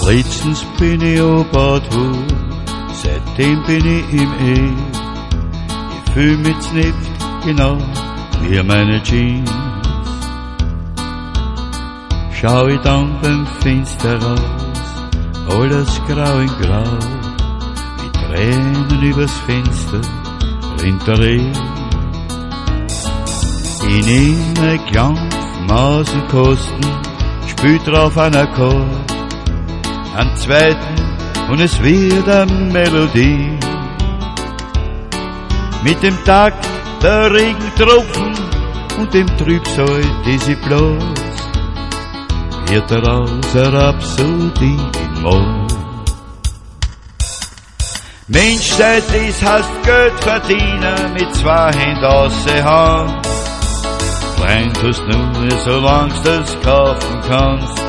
Letztens bin ich auf Badhof, seitdem bin ich im Ehe. Ich fühl mich nicht genau wie meine Jeans. Schau ich dann beim Fenster raus, alles grau in grau, wie Tränen übers Fenster rinnt der Reh. Ich nehme Klampfmaßenkosten, spül drauf einen Akkord, einen zweiten und es wird eine Melodie. Mit dem Takt der Regentropfen und dem Trübsal, die sie bloß, wird daraus eine Rhapsodie in Moll. Menschheit, das heißt Geld verdienen, mit zwei Händen außer Freund tust nur, solange du's kaufen kannst.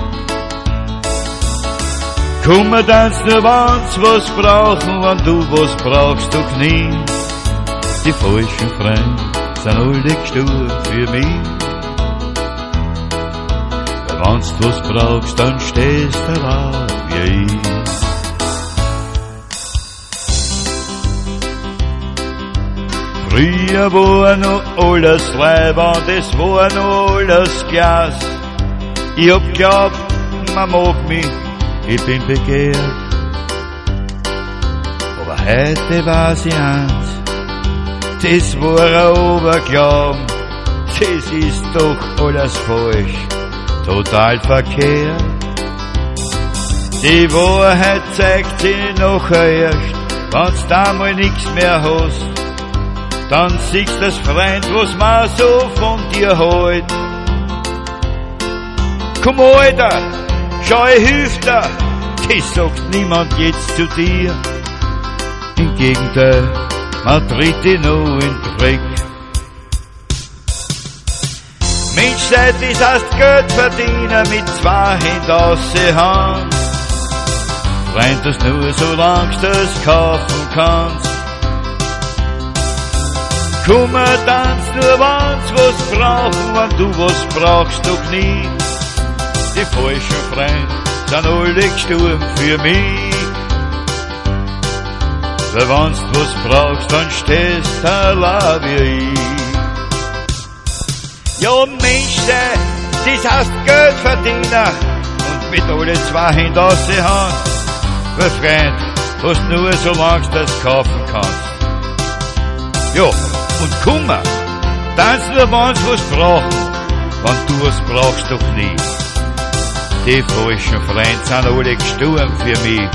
Komm, wir tanzen nur, wenn's was brauchen, wenn du was brauchst, du Knie. Die falschen Freunde sind alle gestorben für mich. Weil wenn's was brauchst, dann stehst du da wie ich. Früher war noch alles leibend, es war noch alles Glas. Ich hab glaubt, man mag mich, ich bin begehrt. Aber heute weiß ich eins, das war ein Oberglauben, das ist doch alles falsch, total verkehrt. Die Wahrheit zeigt sich nachher erst, wenn's da mal nix mehr hast. Dann siehst das Freund, was man so von dir hält. Komm, Alter, schau, ich hilf dir, das sagt niemand jetzt zu dir. Im Gegenteil, man tritt dich noch in den Dreck. Menschheit, das heißt Geld verdienen, mit zwei Händen außer Hand. Freund das nur, solange du's kaufen kannst. Komm, wir tanzen nur, wenn's was brauchen, wenn du was brauchst, doch nie. Die falschen Freunde sind alle gestorben für mich. Weil wenn's was brauchst, dann stehst du allein wie ich. Ja, Menschheit, das heißt Geld verdienen und mit alle zwei Händen aus der Hand. Weil Freund, was nur, solange du's kaufen kannst. Ja, und Kummer, tanz nur, wenn's was brauchen, wenn du was brauchst, doch nie. Die falschen Freunde sind alle gestorben für mich.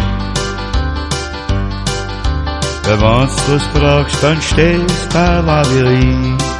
Weil wenn's was brauchst, dann stehst du allein wie ich.